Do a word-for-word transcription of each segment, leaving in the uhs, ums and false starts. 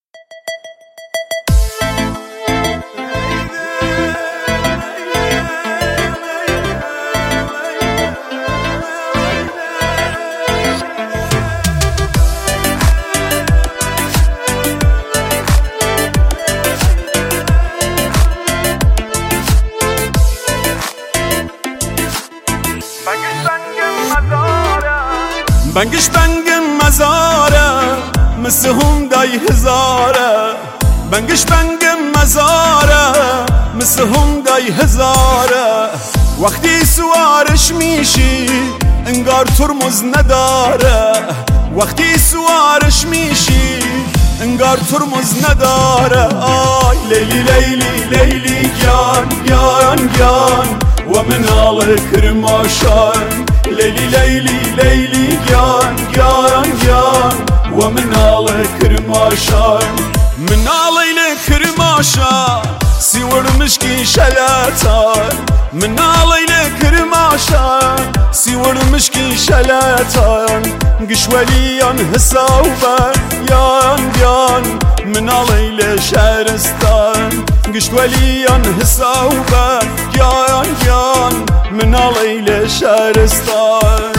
بنگش بنگ مزاره مثل هوندای هزاره بنگش بنگ مزاره مثل هوندای هزاره وقتی سوارش میشی انگار ترمز نداره وقتی سوارش میشی انگار ترمز نداره آی لیلی لیلی لیلی گیان گیان گیان و منال کرماشان لیلی لیلی لیلی گیان گیان گیان و منال کرماشان منال لیلی کرماشان سیورمشکی شلاتان منال لیلی کرماشان سیورمشکی شلاتان قشولیان حسابان یان یان منال لیلی شهرستان قشولیان حسابان یان یان منال لیلی شهرستان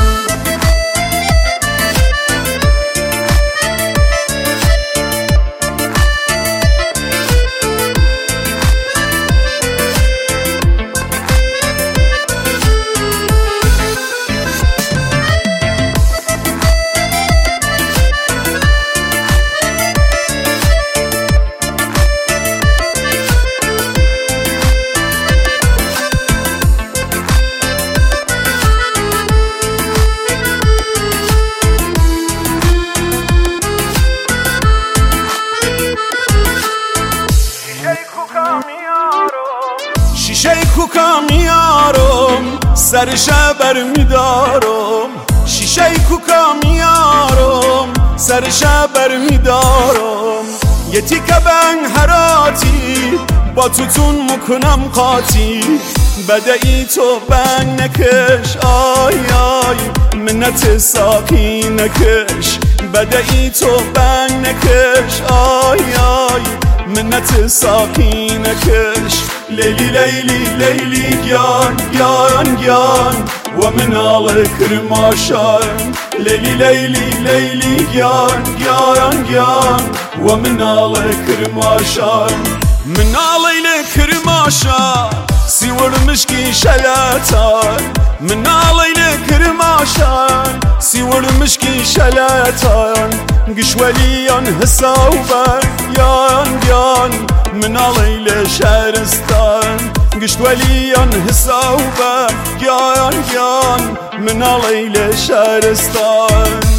شیشه کوکا میارم سرش بر میدارم شیشه کوکا میارم سرش بر میدارم یه تیکه بنگ هراتی با توتون میکنم قاطی بدهی تو بنگ نکش آی آی منت ساقی نکش بدهی تو بنگ نکش آی آی منت ساقی نکش لیلی لیلی لیلی گیان گیان گیان و منال کرماشان لیلی لیلی لیلی گیان گیان گیان و منال کرماشان منال لیلی کرماشان سیورمشکی شلاتان منال لیلی کرماشان سیورمشکی شلاتان قشولیان حسابان یان یان منال لیلی شهرستان قشولیان حسابان یان یان منال لیلی شهرستان